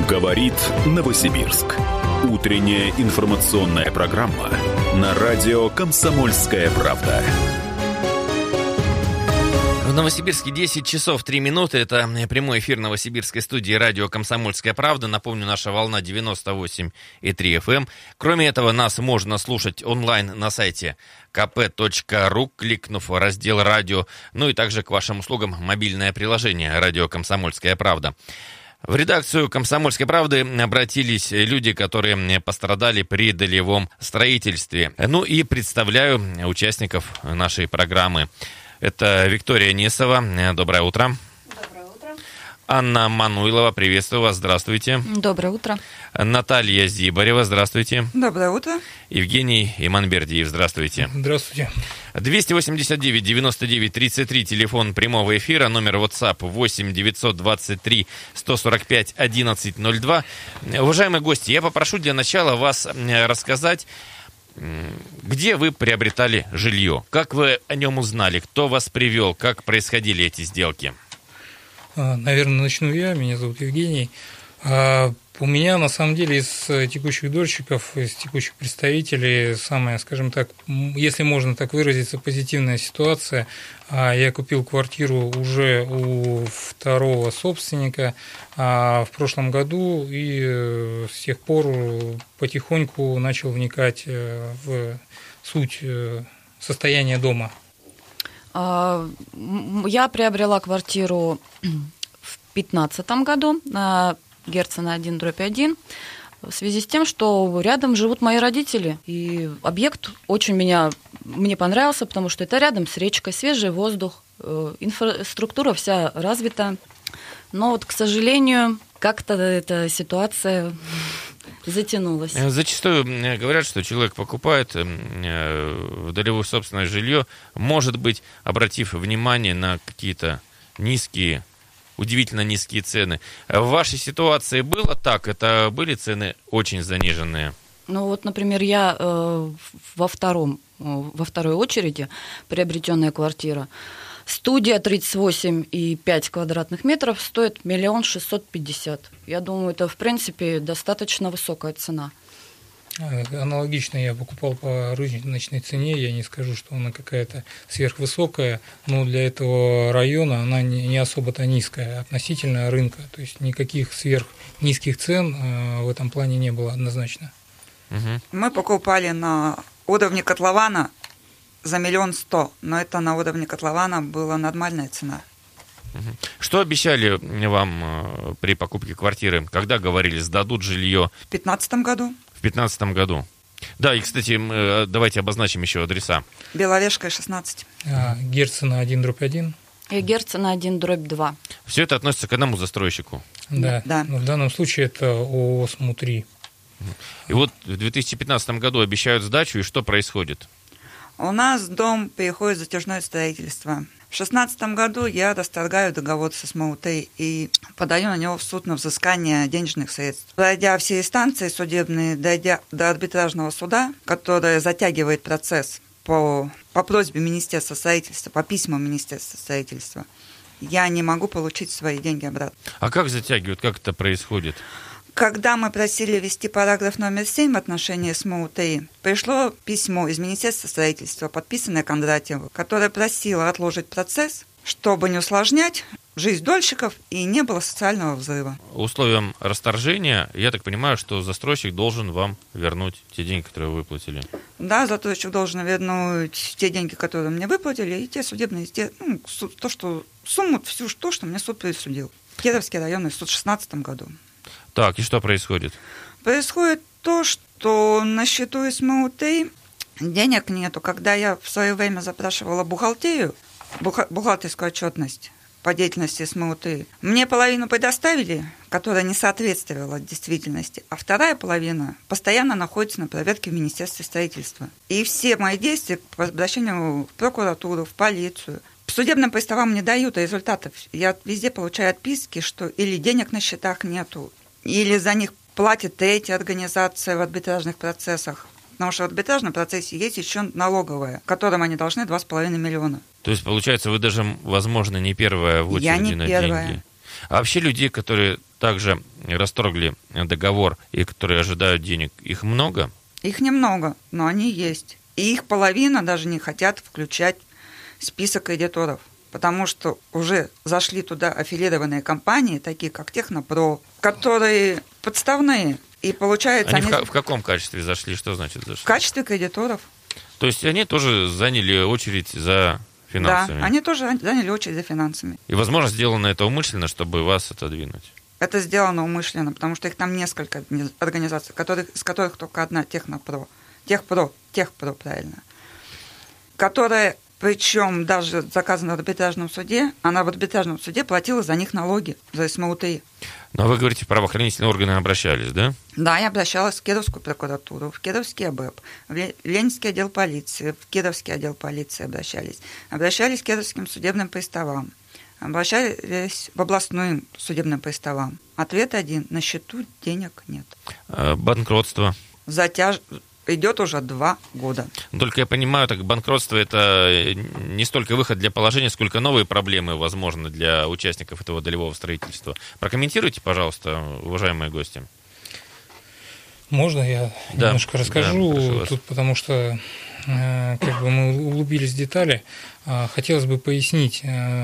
Говорит Новосибирск. Утренняя информационная программа на радио «Комсомольская правда». В Новосибирске 10 часов 3 минуты. Это прямой эфир новосибирской студии радио «Комсомольская правда». Напомню, наша волна 98,3 FM. Кроме этого, нас можно слушать онлайн на сайте kp.ru, кликнув раздел «Радио». Ну и также к вашим услугам мобильное приложение «Радио «Комсомольская правда». В редакцию «Комсомольской правды» обратились люди, которые пострадали при долевом строительстве. Ну и представляю участников нашей программы. Это Виктория Несова. Доброе утро. Доброе утро. Анна Мануйлова. Приветствую вас. Здравствуйте. Доброе утро. Наталья Зибарева. Здравствуйте. Доброе утро. Евгений Иманбердиев. Здравствуйте. Здравствуйте. 289-99-33, телефон прямого эфира, номер WhatsApp 8-923-145-1102. Уважаемые гости, я попрошу для начала вас рассказать, где вы приобретали жилье, как вы о нем узнали, кто вас привел, как происходили эти сделки? Наверное, начну я. Меня зовут Евгений. У меня, на самом деле, из текущих дольщиков, из текущих представителей, самая, скажем так, если можно так выразиться, позитивная ситуация. Я купил квартиру уже у второго собственника в прошлом году и с тех пор потихоньку начал вникать в суть состояния дома. Я приобрела квартиру в 2015 году на Герцена 1/1, в связи с тем, что рядом живут мои родители. И объект очень мне понравился, потому что это рядом с речкой, свежий воздух, инфраструктура вся развита. Но вот, к сожалению, как-то эта ситуация затянулась. Зачастую говорят, что человек покупает в долевую собственное жилье, может быть, обратив внимание на какие-то удивительно низкие цены. В вашей ситуации было так? Это были цены очень заниженные? Ну вот, например, я во второй очереди приобретенная квартира. Студия 38,5 квадратных метров стоит 1 650 000. Я думаю, это, в принципе, достаточно высокая цена. Аналогично я покупал по рыночной цене, я не скажу, что она какая-то сверхвысокая, но для этого района она не особо-то низкая относительно рынка, то есть никаких сверхнизких цен в этом плане не было однозначно. Угу. Мы покупали на уровне котлована за 1 100 000, но это на уровне котлована была нормальная цена. Что обещали вам при покупке квартиры? Когда говорили, сдадут жилье? В 2015 году. В 2015 году. Да, и, кстати, давайте обозначим еще адреса. Беловежская, 16. Герцена 1/1. И Герцена 1/2. Все это относится к одному застройщику? Да. Но в данном случае это ООО СМУ-3. И вот в 2015 году обещают сдачу, и что происходит? У нас дом переходит в затяжное строительство. В 2016 году я расторгаю договор со СМУ-3 и подаю на него в суд на взыскание денежных средств. Пройдя все инстанции судебные, дойдя до арбитражного суда, который затягивает процесс по просьбе Министерства строительства, по письмам Министерства строительства, я не могу получить свои деньги обратно. А как затягивают? Как это происходит? Когда мы просили ввести параграф номер 7 в отношении СМУ-3, пришло письмо из Министерства строительства, подписанное Кондратьевым, которое просило отложить процесс, чтобы не усложнять жизнь дольщиков и не было социального взрыва. Условием расторжения, я так понимаю, что застройщик должен вам вернуть те деньги, которые вы выплатили. Да, застройщик должен вернуть те деньги, которые мне выплатили, и те судебные, сумму, всю то, что мне суд присудил. Кедровский районный суд в 2016 году. Так, и что происходит? Происходит то, что на счету СМУ-3 денег нету. Когда я в свое время запрашивала бухгалтерскую отчетность по деятельности СМУ-3, мне половину предоставили, которая не соответствовала действительности, а вторая половина постоянно находится на проверке в Министерстве строительства. И все мои действия по обращению в прокуратуру, в полицию, судебным приставам не дают результатов. Я везде получаю отписки, что или денег на счетах нету, или за них платит третья организация в арбитражных процессах. Потому что в арбитражном процессе есть еще налоговая, которым они должны 2,5 миллиона. То есть, получается, вы даже, возможно, не первая в очереди на деньги. А вообще людей, которые также расторгли договор и которые ожидают денег, их много? Их немного, но они есть. И их половина даже не хотят включать в список кредиторов, потому что уже зашли туда аффилированные компании, такие как Технопро, которые подставные. И получается, они в каком качестве зашли? Что значит зашли? В качестве кредиторов. То есть они тоже заняли очередь за финансами? Да, они тоже заняли очередь за финансами. И, возможно, сделано это умышленно, чтобы вас отодвинуть? Это сделано умышленно, потому что их там несколько организаций, из которых только одна Технопро. Техпро, правильно. Которая, причем даже заказана в арбитражном суде, она в арбитражном суде платила за них налоги, за СМУТИ. Но вы говорите, в правоохранительные органы обращались, да? Да, я обращалась в Кировскую прокуратуру, в Кировский АБЭП, в Ленинский отдел полиции, в Кировский отдел полиции обращались. Обращались к Кировским судебным приставам. Обращались в областным судебным приставам. Ответ один: на счету денег нет. Банкротство? Идет уже 2 года. Только я понимаю, так банкротство – это не столько выход для положения, сколько новые проблемы, возможно, для участников этого долевого строительства. Прокомментируйте, пожалуйста, уважаемые гости. Можно я немножко расскажу тут, потому что как бы мы углубились в детали. Хотелось бы пояснить.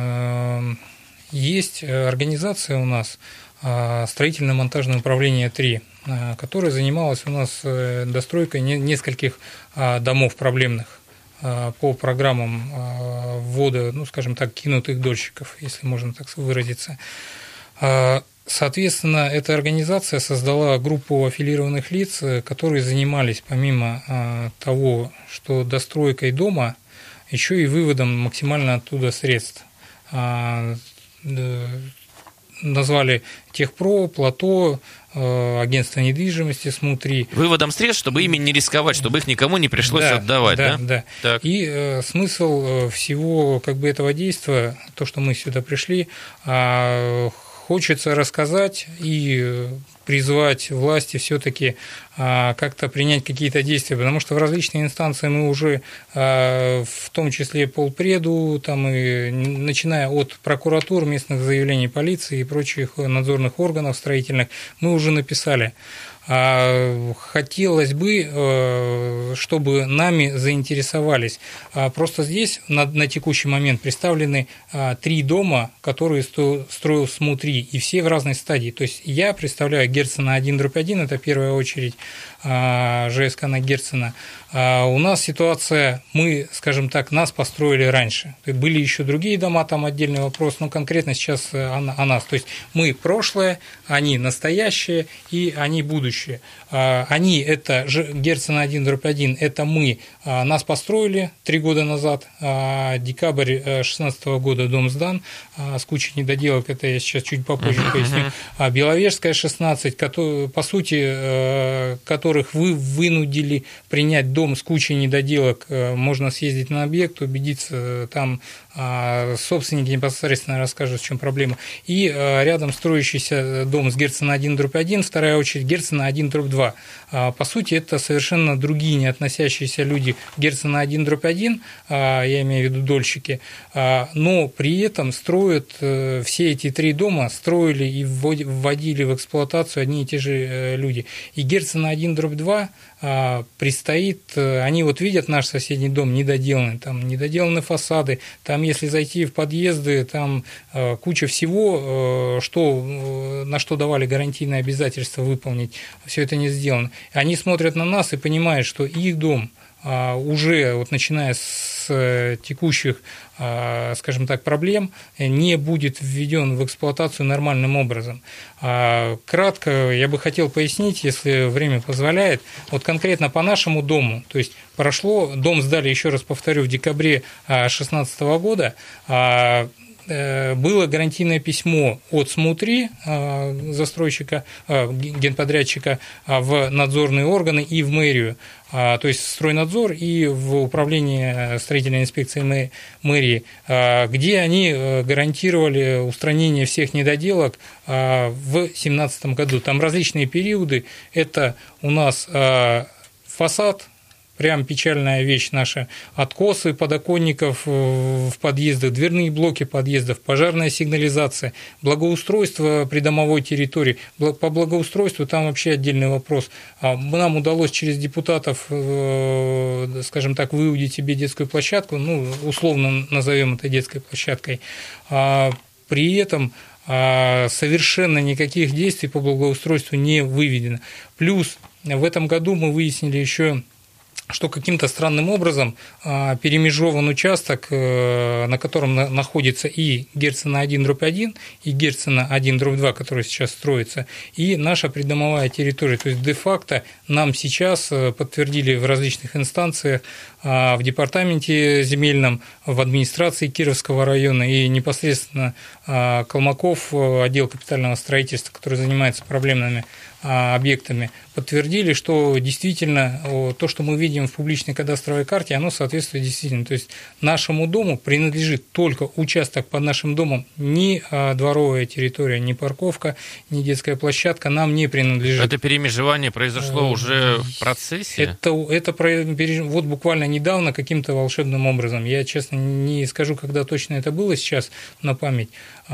Есть организация у нас строительно-монтажное управление 3, которая занималась у нас достройкой нескольких домов проблемных по программам ввода, ну, скажем так, кинутых дольщиков, если можно так выразиться. Соответственно, эта организация создала группу аффилированных лиц, которые занимались, помимо того, что достройкой дома, еще и выводом максимально оттуда средств. Назвали Техпро, Плато, агентство недвижимости, СМУ-3. Выводом средств, чтобы ими не рисковать, чтобы их никому не пришлось отдавать, да? Да. Так. И смысл всего как бы этого действия, то, что мы сюда пришли, хочется рассказать и призвать власти все-таки как-то принять какие-то действия, потому что в различные инстанции мы уже, в том числе полпреду, там и начиная от прокуратур, местных заявлений полиции и прочих надзорных органов строительных, мы уже написали. Хотелось бы, чтобы нами заинтересовались. Просто здесь на текущий момент представлены 3 дома, которые строил СМУ-3, и все в разной стадии. То есть я представляю Герцена 1/1, это первая очередь, ЖСК на Герцена. У нас ситуация, мы, скажем так, нас построили раньше. Были еще другие дома, там отдельный вопрос, но конкретно сейчас о нас. То есть мы прошлое, они настоящее и они будущее. Они, это Герцена 1/1, это мы, нас построили 3 года назад, декабрь 2016 года дом сдан, с кучей недоделок, это я сейчас чуть попозже поясню. Беловежская 16, по сути, которых вы вынудили принять дом с кучей недоделок, можно съездить на объект, убедиться, там собственники непосредственно расскажут, в чем проблема. И рядом строящийся дом с Герцена 1/1, вторая очередь Герцена 1/2. По сути, это совершенно другие, не относящиеся люди к Герцена 1/1, я имею в виду дольщики, но при этом строят все эти 3 дома, строили и вводили в эксплуатацию одни и те же люди. И Герцена 1/2 предстоит, они вот видят наш соседний дом недоделанный, там недоделаны фасады, там если зайти в подъезды, там куча всего, на что давали гарантийные обязательства выполнить, все это не сделано. Они смотрят на нас и понимают, что их дом уже, вот начиная с текущих, скажем так, проблем, не будет введен в эксплуатацию нормальным образом. Кратко я бы хотел пояснить, если время позволяет, вот конкретно по нашему дому, то есть дом сдали, еще раз повторю, в декабре 2016 года, было гарантийное письмо от СМУ-3, застройщика, генподрядчика, в надзорные органы и в мэрию, то есть в стройнадзор и в управление строительной инспекции мэрии, где они гарантировали устранение всех недоделок в 2017 году. Там различные периоды. Это у нас фасад, прям печальная вещь наша. Откосы подоконников в подъездах, дверные блоки подъездов, пожарная сигнализация, благоустройство придомовой территории. По благоустройству там вообще отдельный вопрос. Нам удалось через депутатов, скажем так, выудить себе детскую площадку, условно назовем это детской площадкой. При этом совершенно никаких действий по благоустройству не выведено. Плюс в этом году мы выяснили еще, что каким-то странным образом перемежован участок, на котором находится и Герцена 1/1, и Герцена 1/2, который сейчас строится, и наша придомовая территория. То есть, де-факто нам сейчас подтвердили в различных инстанциях, в департаменте земельном, в администрации Кировского района и непосредственно Колмаков, отдел капитального строительства, который занимается проблемными объектами, подтвердили, что действительно то, что мы видим в публичной кадастровой карте, оно соответствует действительно. То есть нашему дому принадлежит только участок под нашим домом, ни дворовая территория, ни парковка, ни детская площадка нам не принадлежит. Это перемежевание произошло уже в процессе? Это вот буквально недавно каким-то волшебным образом. Я, честно, не скажу, когда точно это было сейчас на память,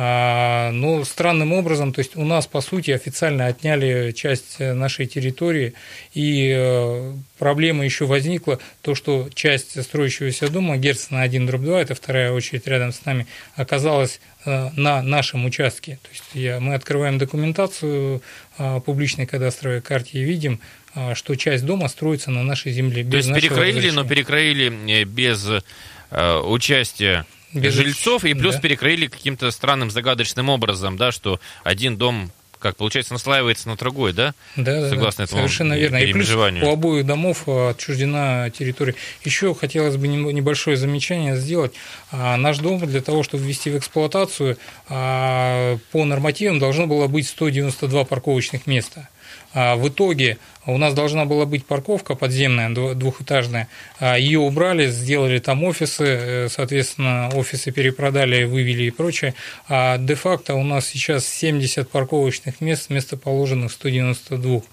но странным образом, то есть у нас, по сути, официально отняли часть нашей территории, и проблема еще возникла, то, что часть строящегося дома, Герцена 1/2, это вторая очередь рядом с нами, оказалась на нашем участке. То есть мы открываем документацию публичной кадастровой карте и видим, что часть дома строится на нашей земле. То есть перекроили, но перекроили без участия жильцов, и плюс перекроили каким-то странным загадочным образом, да, что один дом, как получается, наслаивается на другой, да? Да, согласно этому совершенно верно. И плюс у обоих домов отчуждена территория. Еще хотелось бы небольшое замечание сделать. Наш дом для того, чтобы ввести в эксплуатацию, по нормативам должно было быть 192 парковочных места. В итоге у нас должна была быть парковка подземная, двухэтажная. Ее убрали, сделали там офисы, соответственно, офисы перепродали, вывели и прочее. А де-факто у нас сейчас 70 парковочных мест вместо положенных 192.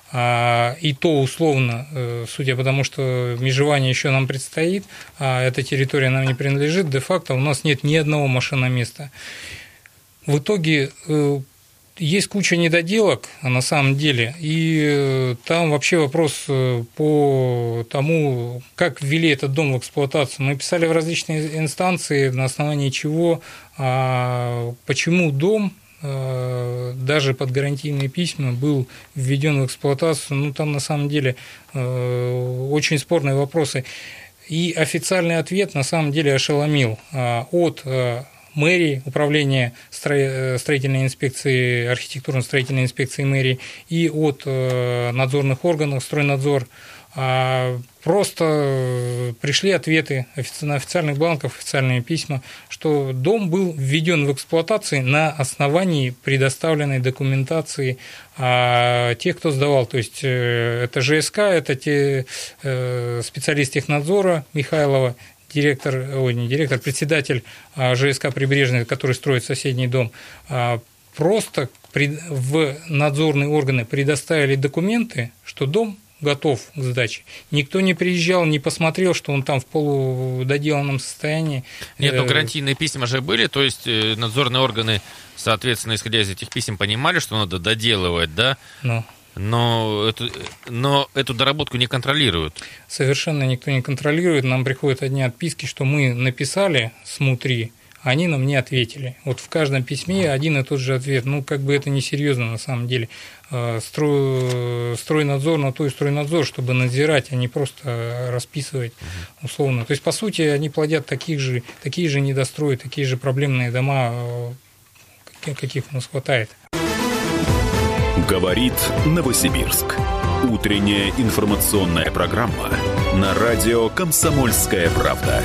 И то условно, судя по тому, что межевание еще нам предстоит, эта территория нам не принадлежит, де-факто у нас нет ни одного машиноместа. В итоге есть куча недоделок на самом деле, и там вообще вопрос по тому, как ввели этот дом в эксплуатацию. Мы писали в различные инстанции, на основании чего, почему дом даже под гарантийные письма был введен в эксплуатацию. Там на самом деле очень спорные вопросы. И официальный ответ на самом деле ошеломил. От мэрии, управления строительной инспекции, архитектурно-строительной инспекции мэрии и от надзорных органов, стройнадзор, просто пришли ответы на официальных бланках, официальные письма, что дом был введен в эксплуатацию на основании предоставленной документации тех, кто сдавал. То есть это ЖСК, это те специалист технадзора Михайлова, председатель ЖСК «Прибрежный», который строит соседний дом, просто в надзорные органы предоставили документы, что дом готов к сдаче. Никто не приезжал, не посмотрел, что он там в полудоделанном состоянии. Нет, но гарантийные письма же были, то есть надзорные органы, соответственно, исходя из этих писем, понимали, что надо доделывать, да? Но эту доработку не контролируют. Совершенно никто не контролирует. Нам приходят одни отписки, что мы написали СМУ-3, а они нам не ответили. Вот в каждом письме один и тот же ответ. Это несерьезно на самом деле. Стройнадзор на то и стройнадзор, чтобы надзирать, а не просто расписывать условно. То есть, по сути, они плодят такие же недострои, такие же проблемные дома, каких у нас хватает. Говорит Новосибирск. Утренняя информационная программа на радио «Комсомольская правда».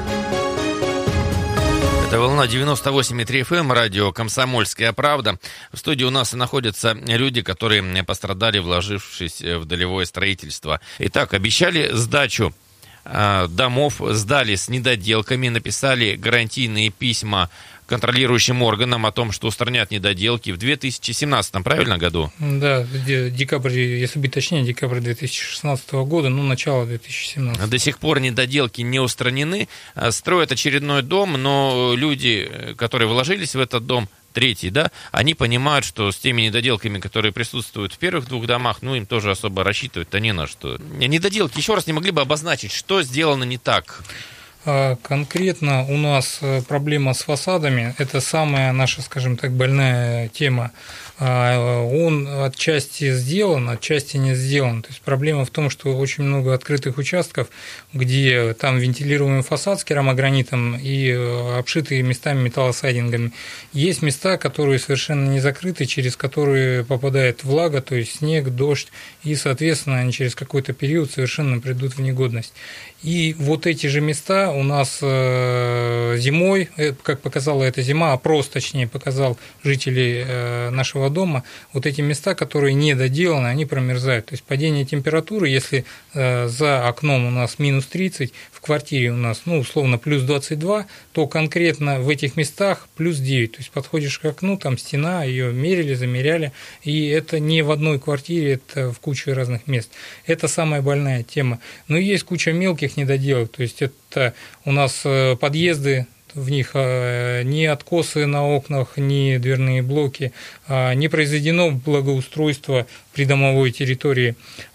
Это волна 98,3 FM, радио «Комсомольская правда». В студии у нас находятся люди, которые пострадали, вложившись в долевое строительство. Итак, обещали сдачу домов сдали с недоделками, написали гарантийные письма контролирующим органам о том, что устранят недоделки в 2017, правильно, году? Да, декабрь, если быть точнее, декабрь 2016 года, начало 2017. До сих пор недоделки не устранены, строят очередной дом, но люди, которые вложились в этот дом, третий, да, они понимают, что с теми недоделками, которые присутствуют в первых двух домах, им тоже особо рассчитывать-то не на что. Недоделки, еще раз, не могли бы обозначить, что сделано не так? Конкретно у нас проблема с фасадами – это самая наша, скажем так, больная тема. Он отчасти сделан, отчасти не сделан. То есть проблема в том, что очень много открытых участков, где там вентилируемый фасад с керамогранитом и обшитые местами металлосайдингами. Есть места, которые совершенно не закрыты, через которые попадает влага, то есть снег, дождь, и, соответственно, они через какой-то период совершенно придут в негодность. И вот эти же места у нас зимой, как показала эта зима, опрос, точнее, показал жителей нашего дома, вот эти места, которые не доделаны, они промерзают. То есть падение температуры, если за окном у нас минус 30, в квартире у нас, условно, плюс 22, то конкретно в этих местах плюс 9. То есть подходишь к окну, там стена, ее мерили, замеряли, и это не в одной квартире, это в куче разных мест. Это самая больная тема. Но есть куча мелких недоделок, то есть это у нас подъезды, в них ни откосы на окнах, ни дверные блоки, не произведено благоустройство придомовой территории,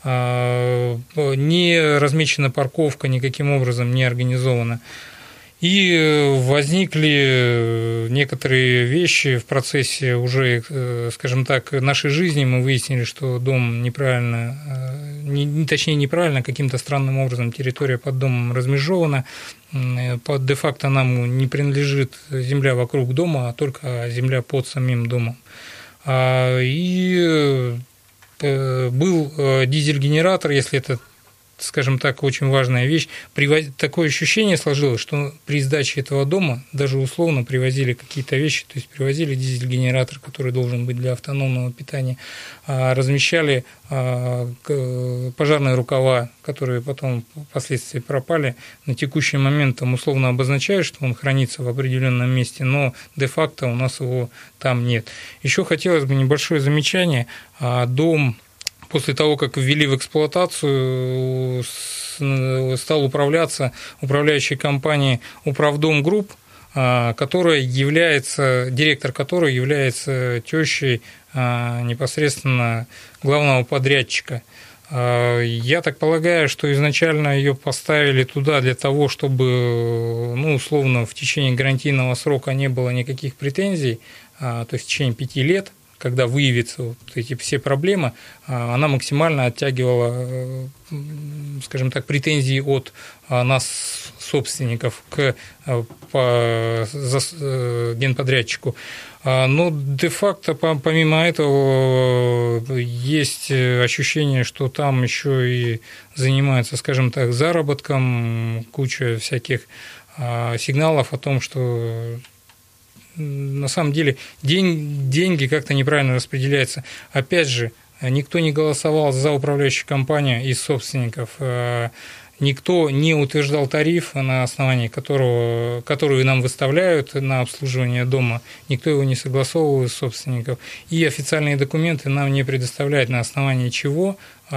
не размечена парковка, никаким образом не организована. И возникли некоторые вещи в процессе уже, скажем так, нашей жизни. Мы выяснили, что дом неправильно, точнее неправильно, каким-то странным образом территория под домом размежована. Де-факто нам не принадлежит земля вокруг дома, а только земля под самим домом. И был дизель-генератор, если это, скажем так, очень важная вещь. Такое ощущение сложилось, что при сдаче этого дома даже условно привозили какие-то вещи, то есть привозили дизель-генератор, который должен быть для автономного питания, размещали пожарные рукава, которые потом впоследствии пропали. На текущий момент там условно обозначают, что он хранится в определенном месте, но де-факто у нас его там нет. Еще хотелось бы небольшое замечание. Дом после того, как ввели в эксплуатацию, стал управляться управляющей компанией Управдом Групп, директор которой является тещей непосредственно главного подрядчика. Я так полагаю, что изначально ее поставили туда для того, чтобы, условно, в течение гарантийного срока не было никаких претензий, то есть в течение 5 лет, когда выявятся вот эти все проблемы, она максимально оттягивала, скажем так, претензии от нас, собственников, к генподрядчику. Но де-факто, помимо этого, есть ощущение, что там еще и занимаются, скажем так, заработком, куча всяких сигналов о том, что на самом деле деньги как-то неправильно распределяются. Опять же, никто не голосовал за управляющую компанию из собственников, никто не утверждал тариф, на основании который нам выставляют на обслуживание дома, никто его не согласовывал из собственников, и официальные документы нам не предоставляют, на основании чего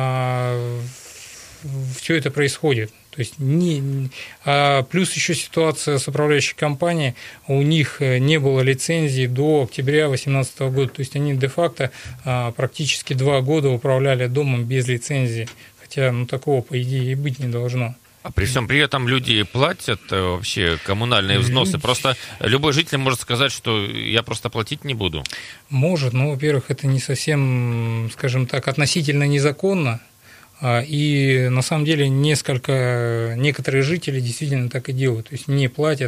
все это происходит. То есть плюс еще ситуация с управляющей компанией, у них не было лицензии до октября 2018 года, то есть они де-факто практически 2 года управляли домом без лицензии, хотя такого, по идее, и быть не должно. А при всем при этом люди платят вообще коммунальные взносы. Просто любой житель может сказать, что я просто платить не буду. Может, но, во-первых, это не совсем, скажем так, относительно незаконно. И на самом деле некоторые жители действительно так и делают, то есть не платят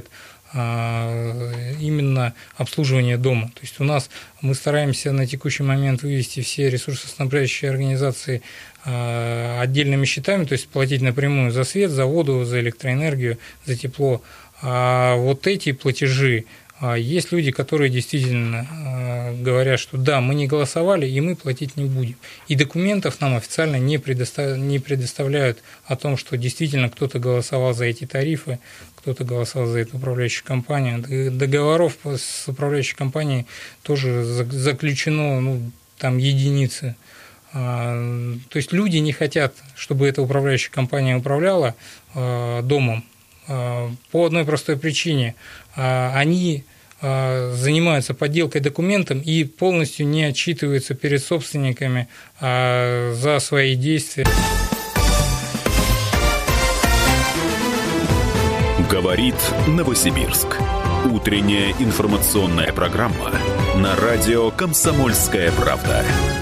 именно обслуживание дома. То есть мы стараемся на текущий момент вывести все ресурсоснабжающие организации отдельными счетами, то есть платить напрямую за свет, за воду, за электроэнергию, за тепло. А вот эти платежи Есть люди, которые действительно говорят, что да, мы не голосовали, и мы платить не будем. И документов нам официально не предоставляют о том, что действительно кто-то голосовал за эти тарифы, кто-то голосовал за эту управляющую компанию. Договоров с управляющей компанией тоже заключено там единицы. То есть люди не хотят, чтобы эта управляющая компания управляла домом по одной простой причине. Они занимаются подделкой документов и полностью не отчитываются перед собственниками за свои действия. Говорит Новосибирск. Утренняя информационная программа на радио «Комсомольская правда».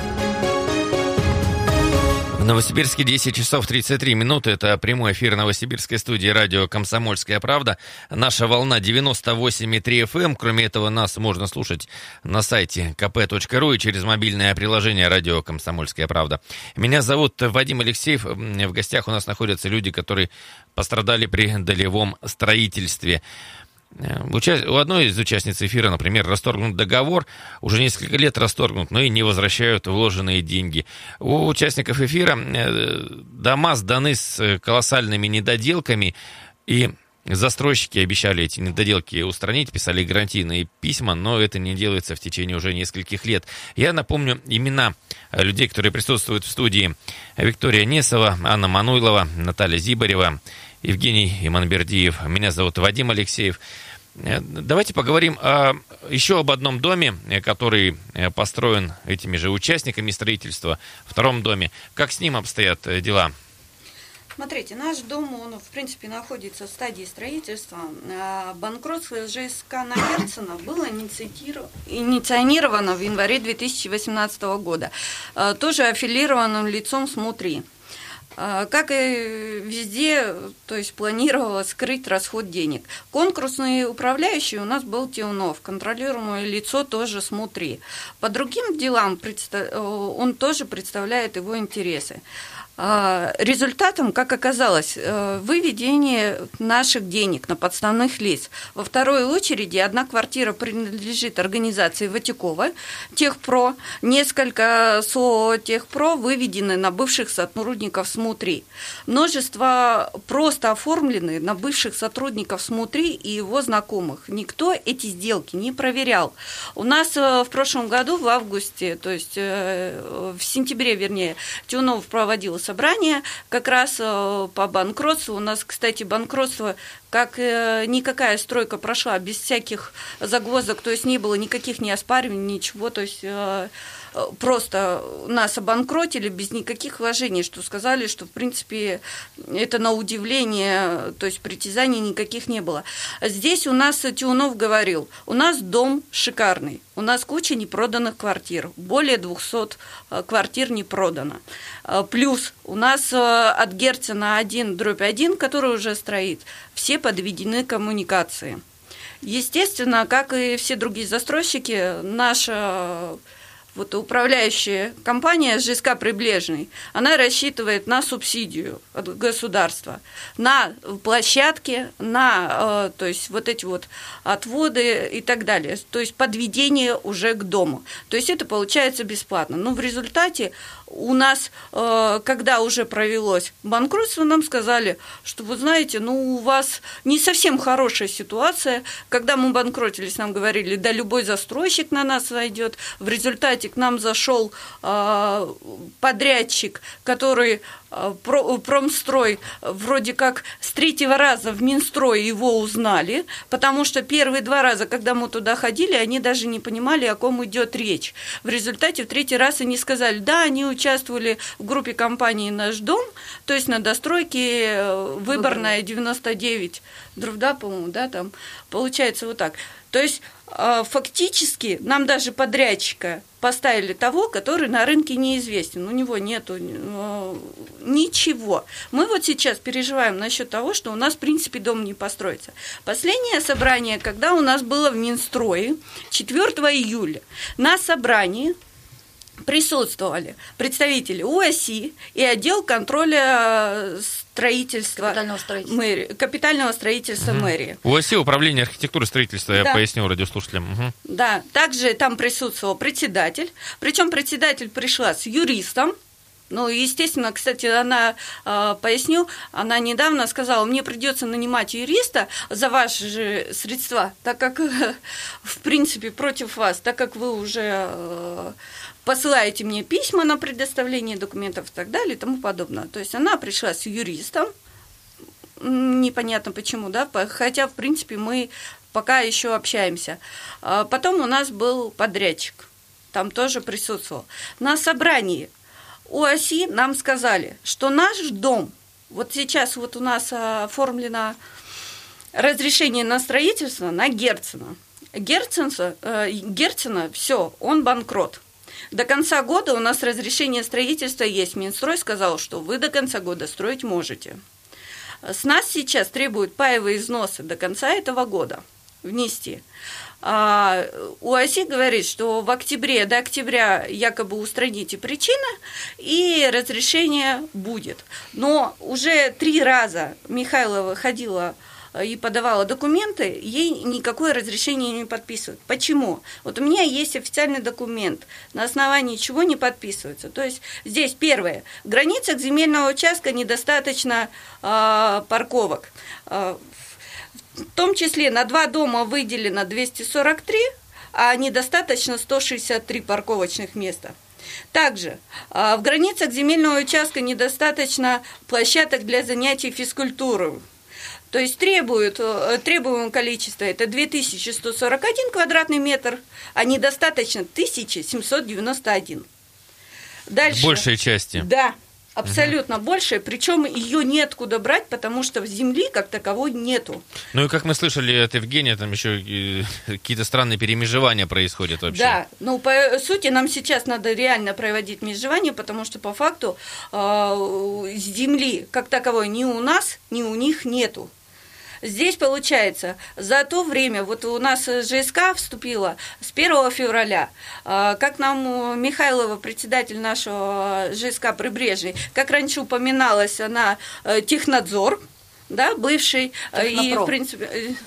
В Новосибирске 10 часов 33 минуты. Это прямой эфир новосибирской студии радио «Комсомольская правда». Наша волна 98,3 FM. Кроме этого, нас можно слушать на сайте kp.ru и через мобильное приложение радио «Комсомольская правда». Меня зовут Вадим Алексеев. В гостях у нас находятся люди, которые пострадали при долевом строительстве. У одной из участниц эфира, например, расторгнут договор, уже несколько лет расторгнут, но и не возвращают вложенные деньги. У участников эфира дома сданы с колоссальными недоделками, и застройщики обещали эти недоделки устранить, писали гарантийные письма, но это не делается в течение уже нескольких лет. Я напомню имена людей, которые присутствуют в студии. Виктория Несова, Анна Мануйлова, Наталья Зибарева, Евгений Иманбердиев. Меня зовут Вадим Алексеев. Давайте поговорим еще об одном доме, который построен этими же участниками строительства, втором доме. Как с ним обстоят дела? Смотрите, наш дом, он, в принципе, находится в стадии строительства. Банкротство ЖСК на Герцена было инициировано в январе 2018 года. Тоже аффилированным лицом «Смотри». Как и везде, то есть планировала скрыть расход денег. Конкурсный управляющий у нас был Тиунов, контролируемое лицо тоже «Смотри». По другим делам он тоже представляет его интересы. Результатом, как оказалось, выведение наших денег на подставных лиц. Во второй очереди одна квартира принадлежит организации Ватякова Техпро, несколько СОО Техпро выведены на бывших сотрудников «Смотри». Множество просто оформлены на бывших сотрудников «Смотри» и его знакомых. Никто эти сделки не проверял. У нас в прошлом году, в августе, то есть в сентябре, вернее, Тиунов проводил собрание как раз по банкротству. У нас, кстати, банкротство, как никакая стройка прошла без всяких загвоздок, то есть не было никаких неоспариваний, ничего, то есть просто нас обанкротили без никаких вложений, что сказали, что, в принципе, это на удивление, то есть притязаний никаких не было. Здесь у нас Тиунов говорил, у нас дом шикарный, у нас куча непроданных квартир, более 200 квартир не продано. Плюс у нас от Герцена 1/1, который уже строит, все подведены коммуникации. Естественно, как и все другие застройщики, наша управляющая компания ЖСК «Прибрежный», она рассчитывает на субсидию от государства, на площадки, на то есть эти отводы и так далее, то есть подведение уже к дому. То есть это получается бесплатно. Но в результате у нас, когда уже провелось банкротство, нам сказали, что, вы знаете, у вас не совсем хорошая ситуация. Когда мы банкротились, нам говорили, да любой застройщик на нас войдет. В результате к нам зашел подрядчик, который Промстрой, вроде как с третьего раза в Минстрой его узнали, потому что первые 2 раза, когда мы туда ходили, они даже не понимали, о ком идет речь. В результате в 3-й раз они сказали, да, они участвовали в группе компании «Наш дом», то есть на достройке Выборная 99, по-моему, да, там получается вот так. То есть фактически нам даже подрядчика поставили того, который на рынке неизвестен, у него нету ничего. Мы сейчас переживаем насчет того, что у нас, в принципе, дом не построится. Последнее собрание, когда у нас было в Минстрое, 4 июля, на собрании присутствовали представители УАСИ и отдел контроля строительства капитального строительства мэрии. УАСИ, Управление архитектуры и строительства, я поясню радиослушателям. Да, также там присутствовал председатель, причем председатель пришла с юристом. Ну, естественно, кстати, она, поясню, она недавно сказала, мне придется нанимать юриста за ваши же средства, так как, в принципе, против вас, так как вы уже посылаете мне письма на предоставление документов и так далее и тому подобное. То есть она пришла с юристом, непонятно почему, да, хотя, в принципе, мы пока еще общаемся. Потом у нас был подрядчик, там тоже присутствовал. На собрании УАСИ нам сказали, что наш дом, вот сейчас вот у нас оформлено разрешение на строительство на Герцена. Герцена, все, он банкрот. До конца года у нас разрешение строительства есть. Минстрой сказал, что вы до конца года строить можете. С нас сейчас требуют паевые взносы до конца этого года внести. УАСИ говорит, что до октября якобы устраните причины, и разрешение будет. Но уже 3 раза Михайлова ходила и подавала документы, ей никакое разрешение не подписывают. Почему? Вот у меня есть официальный документ, на основании чего не подписывается. То есть здесь первое. В границах земельного участка недостаточно парковок. В том числе на 2 дома выделено 243, а недостаточно 163 парковочных места. Также в границах земельного участка недостаточно площадок для занятий физкультурой. То есть требуемое количество – это 2141 квадратный метр, а недостаточно 1791. Дальше. Большей части. Да. Абсолютно большая, причем ее неоткуда брать, потому что земли как таковой нету. Ну и как мы слышали от Евгения, там еще какие-то странные перемежевания происходят вообще. Да, ну по сути нам сейчас надо реально проводить межевание, потому что по факту земли как таковой ни у нас, ни у них нету. Здесь, получается, за то время, вот у нас ЖСК вступила с 1 февраля, как нам Михайлова, председатель нашего ЖСК «Прибрежный», как раньше упоминалась, она технадзор, да, бывший, и, в принципе,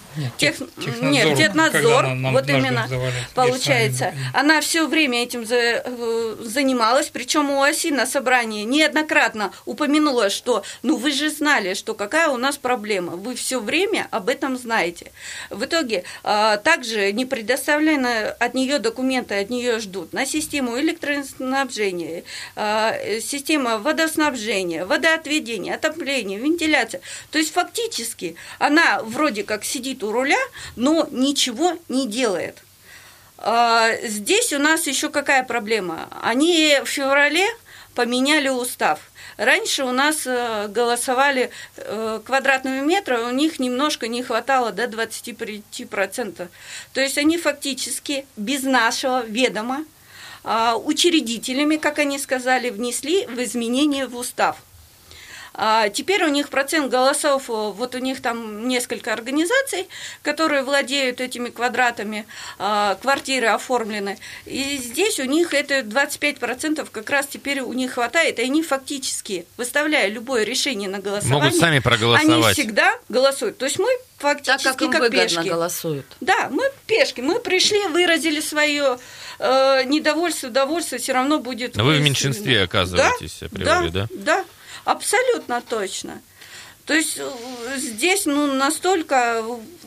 технадзор, вот именно, получается, она все время этим занималась, причем УАСИ на собрании неоднократно упомянула, что, ну, вы же знали, что какая у нас проблема, вы все время об этом знаете. В итоге, также не предоставлены от нее документы, от нее ждут на систему электроснабжения, система водоснабжения, водоотведения, отопления, вентиляция, то есть фактически она вроде как сидит у руля, но ничего не делает. Здесь у нас еще какая проблема? Они в феврале поменяли устав. Раньше у нас голосовали квадратного метра, у них немножко не хватало до 25%. То есть они фактически без нашего ведома учредителями, как они сказали, внесли в изменения в устав. Теперь у них процент голосов, вот у них там несколько организаций, которые владеют этими квадратами, квартиры оформлены, и здесь у них это 25% как раз теперь у них хватает, и они фактически, выставляя любое решение на голосование, могут сами проголосовать. Они всегда голосуют. То есть мы фактически так, как им как выгодно пешки. Голосуют. Да, мы пешки, мы пришли, выразили свое недовольство, удовольствие, все равно будет... Но вы в меньшинстве оказываетесь, априори, да? Да. Абсолютно точно. То есть здесь настолько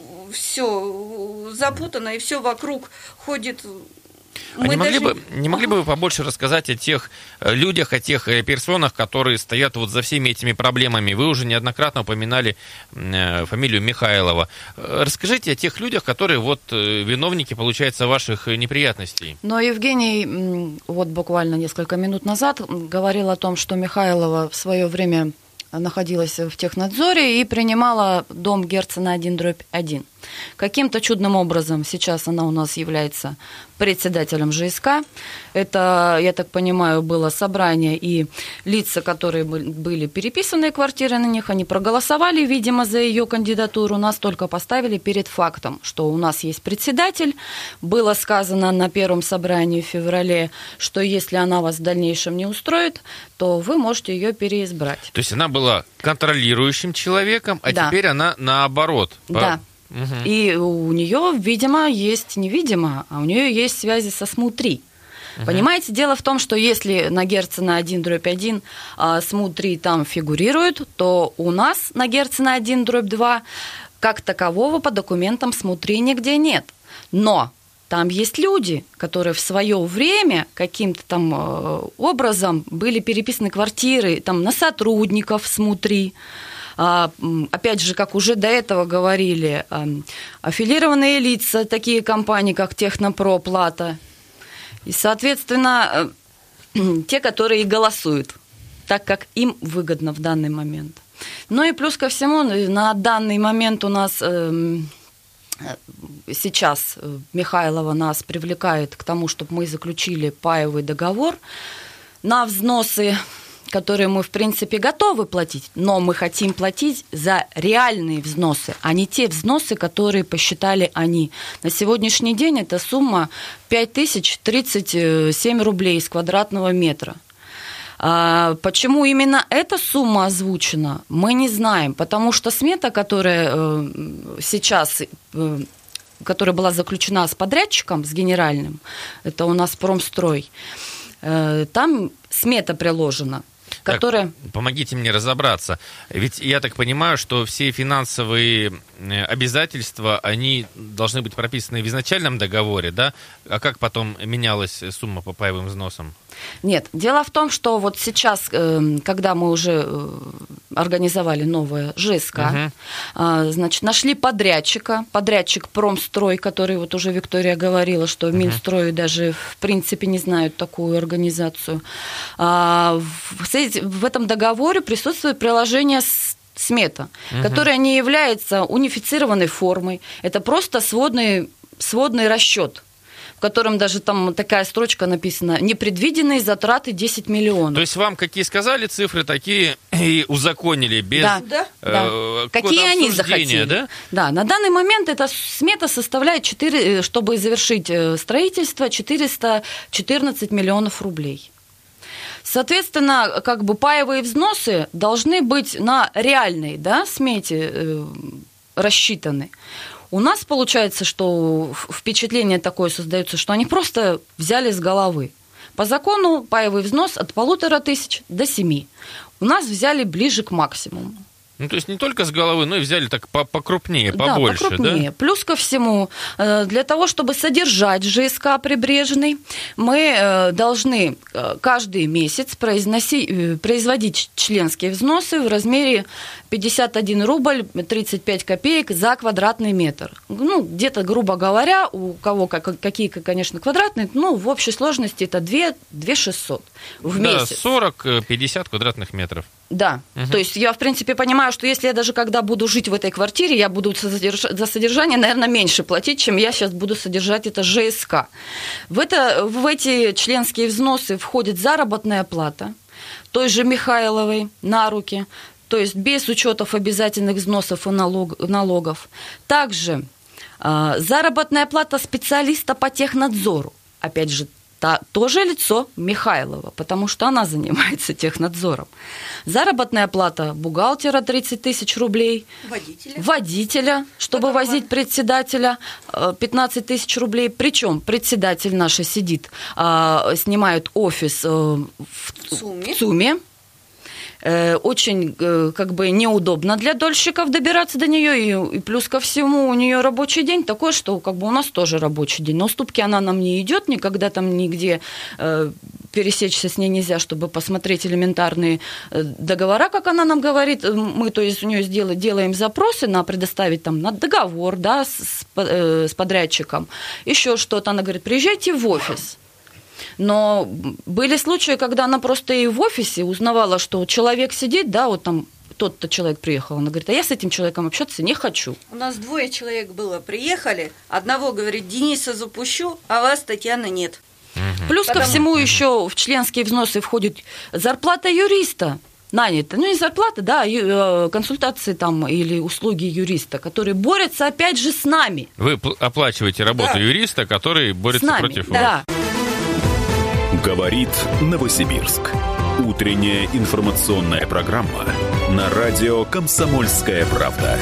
все запутано, и все вокруг ходит. Не могли бы вы побольше рассказать о тех людях, о тех персонах, которые стоят вот за всеми этими проблемами? Вы уже неоднократно упоминали фамилию Михайлова. Расскажите о тех людях, которые вот виновники, получается, ваших неприятностей. Но Евгений вот буквально несколько минут назад говорил о том, что Михайлова в свое время находилась в технадзоре и принимала дом Герцена 1/1. Каким-то чудным образом сейчас она у нас является председателем ЖСК. Это, я так понимаю, было собрание, и лица, которые были переписаны, квартиры на них, они проголосовали, видимо, за ее кандидатуру. Нас только поставили перед фактом, что у нас есть председатель. Было сказано на первом собрании в феврале, что если она вас в дальнейшем не устроит, то вы можете ее переизбрать. То есть она была контролирующим человеком, а Да. теперь она наоборот. Да. Мгм. И у нее, видимо, есть, невидимо, а у нее есть связи со СМУ-3. Понимаете, дело в том, что если на Герцена 1/1 СМУ-3 там фигурирует, то у нас на Герцена 1/2 как такового по документам СМУ-3 нигде нет. Но там есть люди, которые в свое время каким-то там образом были переписаны квартиры там, на сотрудников СМУ-3. Опять же, как уже до этого говорили, аффилированные лица, такие компании, как Технопро, Плата. И, соответственно, те, которые и голосуют, так как им выгодно в данный момент. Ну и плюс ко всему, на данный момент у нас сейчас Михайлова нас привлекает к тому, чтобы мы заключили паевый договор на взносы, которые мы, в принципе, готовы платить, но мы хотим платить за реальные взносы, а не те взносы, которые посчитали они. На сегодняшний день эта сумма 5037 рублей с квадратного метра. Почему именно эта сумма озвучена, мы не знаем, потому что смета, которая сейчас, которая была заключена с подрядчиком, с генеральным, это у нас Промстрой, там смета приложена. Которая... Так, помогите мне разобраться. Ведь я так понимаю, что все финансовые обязательства, они должны быть прописаны в изначальном договоре, да? А как потом менялась сумма по паевым взносам? Нет, дело в том, что вот сейчас, когда мы уже организовали новое ЖСК, значит, нашли подрядчика, подрядчик Промстрой, который вот уже Виктория говорила, что в Минстрое даже в принципе не знают такую организацию. В этом договоре присутствует приложение смета, которое не является унифицированной формой, это просто сводный расчет, в котором даже там такая строчка написана: непредвиденные затраты 10 миллионов. То есть вам какие сказали цифры, такие и узаконили без какие они захотели. Да? Да, на данный момент эта смета составляет, чтобы завершить строительство, 414 миллионов рублей. Соответственно, как бы паевые взносы должны быть на реальной, да, смете рассчитаны. У нас получается, что впечатление такое создается, что они просто взяли с головы. По закону паевый взнос от 1500 до 7. У нас взяли ближе к максимуму. Ну, то есть не только с головы, но и взяли так покрупнее, побольше, да? Покрупнее. Плюс ко всему, для того, чтобы содержать ЖСК Прибрежный, мы должны каждый месяц производить членские взносы в размере 51 рубль 35 копеек за квадратный метр. Ну, где-то, грубо говоря, у кого какие, конечно, квадратные, ну, в общей сложности это 2600 в месяц. Да, 40-50 квадратных метров. Да, то есть я, в принципе, понимаю, что если я даже когда буду жить в этой квартире, я буду за содержание, наверное, меньше платить, чем я сейчас буду содержать это ЖСК. В эти членские взносы входит заработная плата той же Михайловой на руки, то есть без учетов обязательных взносов и налогов. Также заработная плата специалиста по технадзору, опять же, тоже лицо Михайлова, потому что она занимается технадзором. Заработная плата бухгалтера 30 тысяч рублей. Водителя, чтобы возить председателя, 15 тысяч рублей. Причем председатель наш сидит, снимает офис в ЦУМе. Очень как бы неудобно для дольщиков добираться до нее, и плюс ко всему у нее рабочий день такой, что как бы у нас тоже рабочий день. На уступки она нам не идет, никогда там нигде пересечься с ней нельзя, чтобы посмотреть элементарные договора, как она нам говорит. Мы, то есть, у нее делаем запросы на предоставить там на договор, да, с подрядчиком, еще что-то. Она говорит: приезжайте в офис. Но были случаи, когда она просто и в офисе узнавала, что человек сидит, да, вот там тот-то человек приехал. Она говорит, а я с этим человеком общаться не хочу. У нас 2 человек было, приехали. Одного, говорит, Дениса запущу, а вас, Татьяна, нет. Плюс ко всему еще в членские взносы входит зарплата юриста. Нанято. Ну, не зарплата, да, консультации там или услуги юриста, которые борются опять же с нами. Вы оплачиваете работу юриста, который борется против вас. Да. Говорит Новосибирск. Утренняя информационная программа на радио «Комсомольская правда».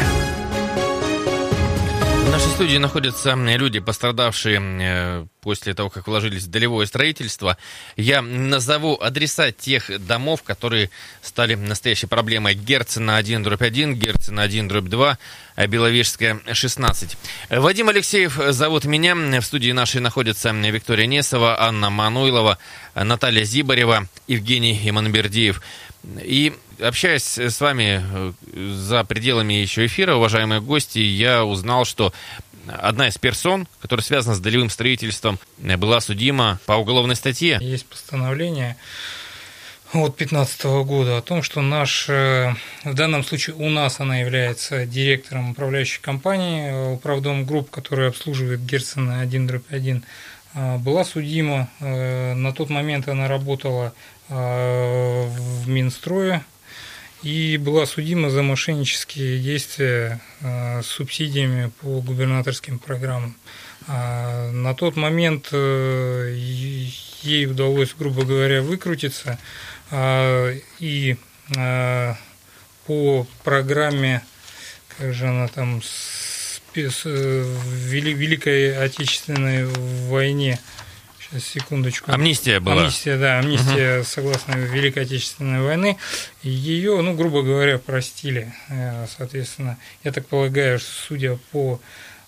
В нашей студии находятся люди, пострадавшие после того, как вложились в долевое строительство. Я назову адреса тех домов, которые стали настоящей проблемой. Герцена 1/1, Герцена 1/2, Беловежская 16. Вадим Алексеев зовут меня. В студии нашей находятся Виктория Несова, Анна Мануйлова, Наталья Зибарева, Евгений Иманбердиев. И общаясь с вами за пределами еще эфира, уважаемые гости, я узнал, что одна из персон, которая связана с долевым строительством, была судима по уголовной статье. Есть постановление от 2015 года о том, что в данном случае у нас она является директором управляющей компании «Управдом Групп», которая обслуживает Герцена 1/1, была судима. На тот момент она работала в Минстрое и была судима за мошеннические действия с субсидиями по губернаторским программам. На тот момент ей удалось, грубо говоря, выкрутиться, и по программе, как же она там, Великой Отечественной войне, сейчас, секундочку. Амнистия была. Амнистия, согласно Великой Отечественной войны. Ее, грубо говоря, простили. Соответственно, я так полагаю, что, судя по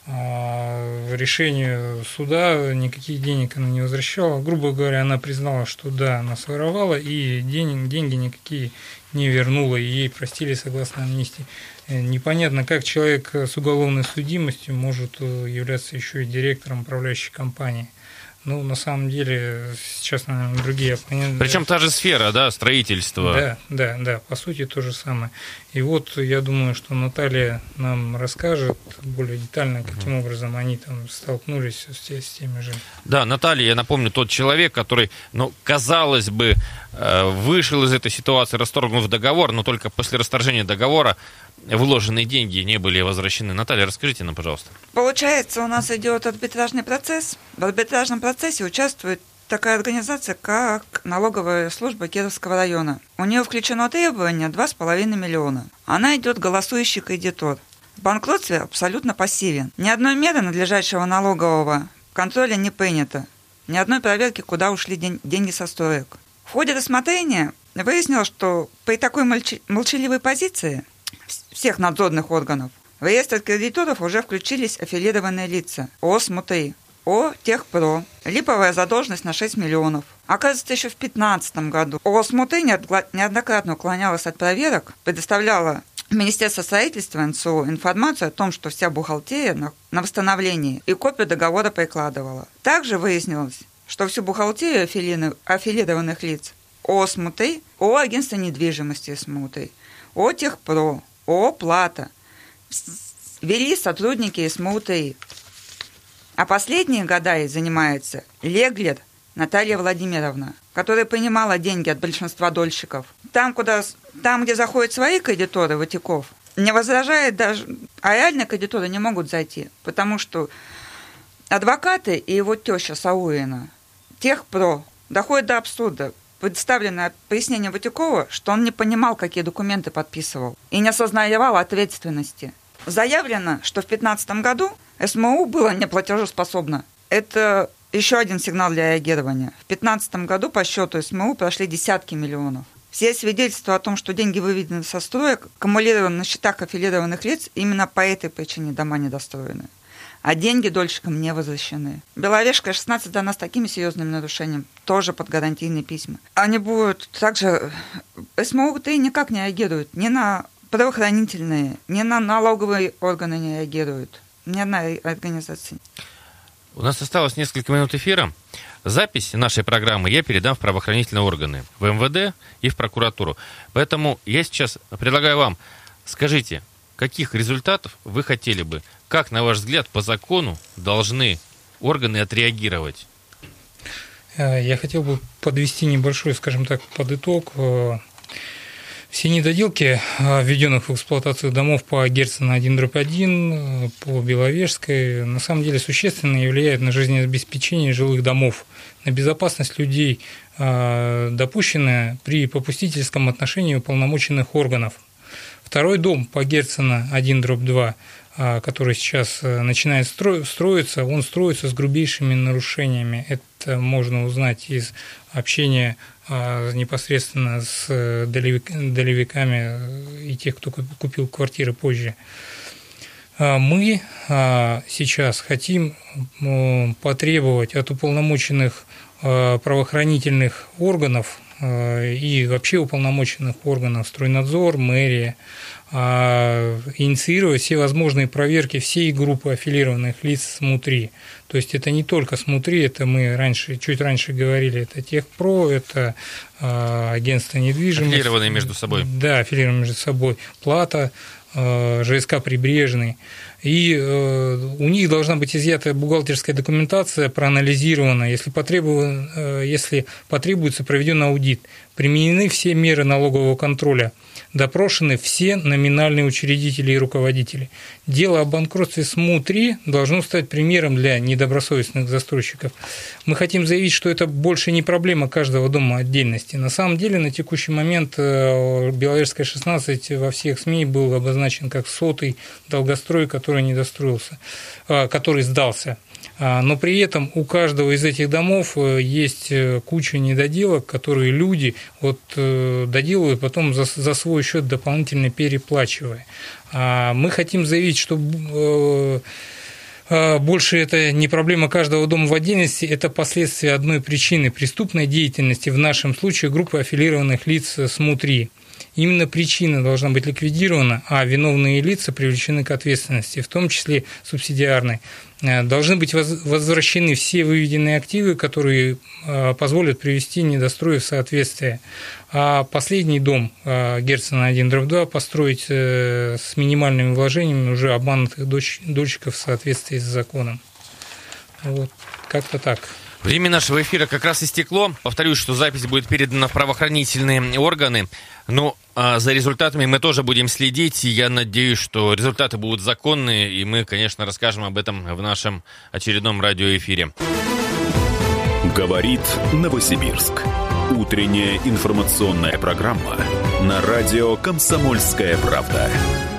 решению суда, никаких денег она не возвращала. Грубо говоря, она признала, что да, она своровала, и деньги никакие не вернула, и ей простили согласно амнистии. Непонятно, как человек с уголовной судимостью может являться еще и директором управляющей компании. На самом деле, сейчас, наверное, другие оппоненты. Причем та же сфера, да, строительство. Да, по сути, то же самое. И вот я думаю, что Наталья нам расскажет более детально, каким образом они там столкнулись с теми же. Да, Наталья, я напомню, тот человек, который, казалось бы, вышел из этой ситуации, расторгнув договор, но только после расторжения договора вложенные деньги не были возвращены. Наталья, расскажите нам, пожалуйста. Получается, у нас идет арбитражный процесс. В арбитражном процессе участвует такая организация, как налоговая служба Кировского района. У нее включено требование 2,5 миллиона. Она идет голосующий кредитор. В банкротстве абсолютно пассивен. Ни одной меры надлежащего налогового контроля не принято. Ни одной проверки, куда ушли деньги со строек. В ходе рассмотрения выяснилось, что при такой молчаливой позиции всех надзорных органов в реестр кредиторов уже включились аффилированные лица ООО «Смотри», ООО «Техпро», липовая задолженность на 6 миллионов. Оказывается, еще в 2015 году ООО «Смотри» неоднократно уклонялась от проверок, предоставляла Министерство строительства НСО информацию о том, что вся бухгалтерия на восстановлении, и копию договора прикладывала. Также выяснилось, что всю бухгалтерию аффилированных лиц ООО «Смотри», ООО «Агентство недвижимости «Смотри», ООО «Техпро», ООО «Плата» вели сотрудники СМУ-3. А последние года и занимается Леглер Наталья Владимировна, которая принимала деньги от большинства дольщиков. Там, где заходят свои кредиторы, ватиков, не возражает даже, а реальные кредиторы не могут зайти, потому что адвокаты и его теща Сауина, Техпро, доходят до абсурда. Представлено пояснение Ватюкова, что он не понимал, какие документы подписывал, и не осознавал ответственности. Заявлено, что в 2015 году СМУ было неплатежеспособно. Это еще один сигнал для реагирования. В 2015 году по счету СМУ прошли десятки миллионов. Все свидетельства о том, что деньги выведены со строек, аккумулированы на счетах аффилированных лиц, именно по этой причине дома недостроены. А деньги дольщикам не возвращены. Беловежская 16 дана с такими серьезными нарушениями, тоже под гарантийные письма. Они будут также... СМУ-3 никак не реагируют ни на правоохранительные, ни на налоговые органы не реагируют. Ни одна организация. У нас осталось несколько минут эфира. запись нашей программы я передам в правоохранительные органы, в МВД и в прокуратуру. Поэтому я сейчас предлагаю вам, скажите, каких результатов вы хотели бы, как, на ваш взгляд, по закону должны органы отреагировать? Я хотел бы подвести небольшой, скажем так, подыток. Все недоделки, введенных в эксплуатацию домов по Герцена 1/1, по Беловежской, на самом деле существенно влияют на жизнеобеспечение жилых домов, на безопасность людей, допущенная при попустительском отношении уполномоченных органов. Второй дом по Герцена 1/2, который сейчас начинает строиться, он строится с грубейшими нарушениями. Это можно узнать из общения непосредственно с долевиками и тех, кто купил квартиры позже. Мы сейчас хотим потребовать от уполномоченных правоохранительных органов и вообще уполномоченных органов, Стройнадзор, мэрия, инициировать все возможные проверки всей группы аффилированных лиц СМУ-3. То есть это не только СМУ-3, это мы чуть раньше говорили, это Техпро, это агентство недвижимости. Аффилированные между собой. Да, аффилированные между собой. Плата, ЖСК «Прибрежный». И у них должна быть изъята бухгалтерская документация, проанализирована, если потребуется, проведен аудит, применены все меры налогового контроля, допрошены все номинальные учредители и руководители. Дело о банкротстве СМУ-3 должно стать примером для недобросовестных застройщиков. Мы хотим заявить, что это больше не проблема каждого дома отдельности. На самом деле, на текущий момент Беловежская 16 во всех СМИ был обозначен как 100-й долгострой, который не достроился, который сдался. Но при этом у каждого из этих домов есть куча недоделок, которые люди доделывают потом за свой счет, дополнительно переплачивая. Мы хотим заявить, что больше это не проблема каждого дома в отдельности, это последствия одной причины – преступной деятельности, в нашем случае группы аффилированных лиц СМУ-3. Именно причина должна быть ликвидирована, а виновные лица привлечены к ответственности, в том числе субсидиарной. Должны быть возвращены все выведенные активы, которые позволят привести недострой в соответствие. А последний дом Герцена 1/2 построить с минимальными вложениями уже обманутых дольщиков в соответствии с законом. Вот, как-то так. Время нашего эфира как раз истекло. Повторюсь, что запись будет передана в правоохранительные органы. Но за результатами мы тоже будем следить. И я надеюсь, что результаты будут законные. И мы, конечно, расскажем об этом в нашем очередном радиоэфире. Говорит Новосибирск. Утренняя информационная программа на радио «Комсомольская правда».